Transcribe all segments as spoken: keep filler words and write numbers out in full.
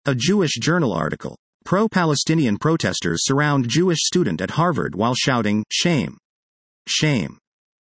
A Jewish Journal article. Pro-Palestinian protesters surround Jewish student at Harvard while shouting, "Shame. Shame."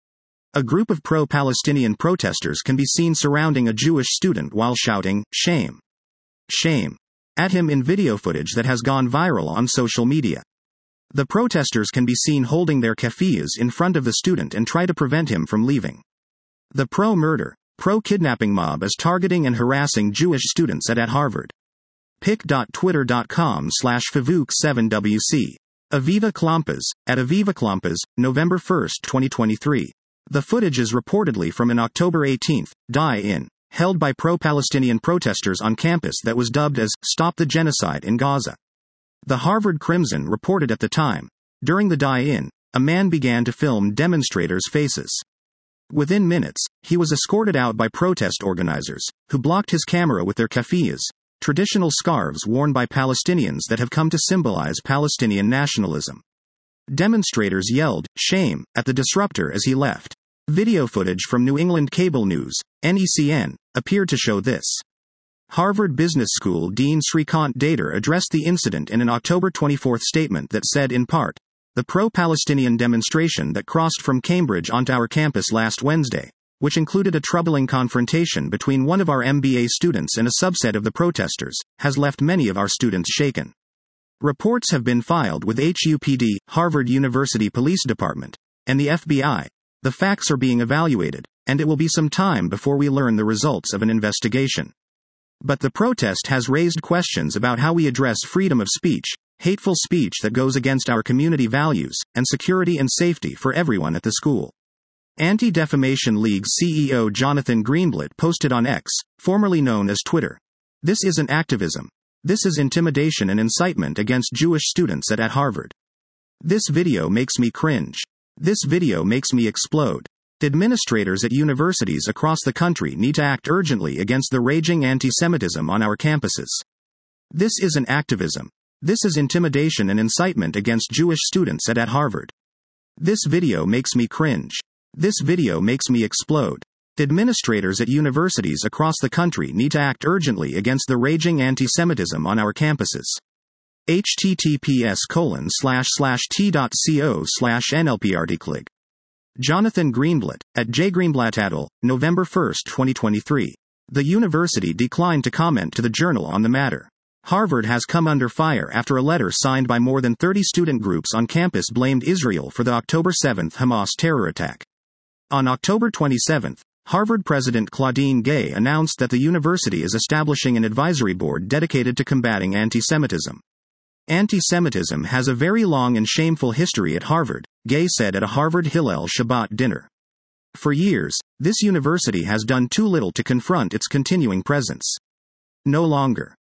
A group of pro-Palestinian protesters can be seen surrounding a Jewish student while shouting, "Shame. Shame." at him in video footage that has gone viral on social media. The protesters can be seen holding their keffiyehs in front of the student and try to prevent him from leaving. The pro-murder, pro-kidnapping mob is targeting and harassing Jewish students at, at Harvard. pic dot twitter dot com slash favuk seven W C. Aviva Klampas, at Aviva Klampas, November first, twenty twenty-three. The footage is reportedly from an October eighteenth die-in, held by pro-Palestinian protesters on campus that was dubbed as Stop the Genocide in Gaza. The Harvard Crimson reported at the time, during the die-in, a man began to film demonstrators' faces. Within minutes, he was escorted out by protest organizers, who blocked his camera with their keffiyehs, traditional scarves worn by Palestinians that have come to symbolize Palestinian nationalism. Demonstrators yelled, "Shame," at the disruptor as he left. Video footage from New England Cable News, N E C N, appeared to show this. Harvard Business School Dean Srikant Datar addressed the incident in an October twenty-fourth statement that said in part, "The pro-Palestinian demonstration that crossed from Cambridge onto our campus last Wednesday, which included a troubling confrontation between one of our M B A students and a subset of the protesters, has left many of our students shaken. Reports have been filed with H U P D, Harvard University Police Department, and the F B I. The facts are being evaluated, and it will be some time before we learn the results of an investigation. But the protest has raised questions about how we address freedom of speech, hateful speech that goes against our community values, and security and safety for everyone at the school." Anti-Defamation League C E O Jonathan Greenblatt posted on X, formerly known as Twitter, "This isn't activism. This is intimidation and incitement against Jewish students at, at Harvard. This video makes me cringe. This video makes me explode. Administrators at universities across the country need to act urgently against the raging anti-Semitism on our campuses. This isn't activism. This is intimidation and incitement against Jewish students at, at Harvard. This video makes me cringe. This video makes me explode. Administrators at universities across the country need to act urgently against the raging anti-Semitism on our campuses. https colon slash slash t.co slash nlprtclig. Jonathan Greenblatt, at jgreenblatt et al., November first, twenty twenty-three. The university declined to comment to the Journal on the matter. Harvard has come under fire after a letter signed by more than thirty student groups on campus blamed Israel for the October seventh Hamas terror attack. On October twenty-seventh, Harvard President Claudine Gay announced that the university is establishing an advisory board dedicated to combating anti-Semitism. "Anti-Semitism has a very long and shameful history at Harvard," Gay said at a Harvard Hillel Shabbat dinner. "For years, this university has done too little to confront its continuing presence. No longer.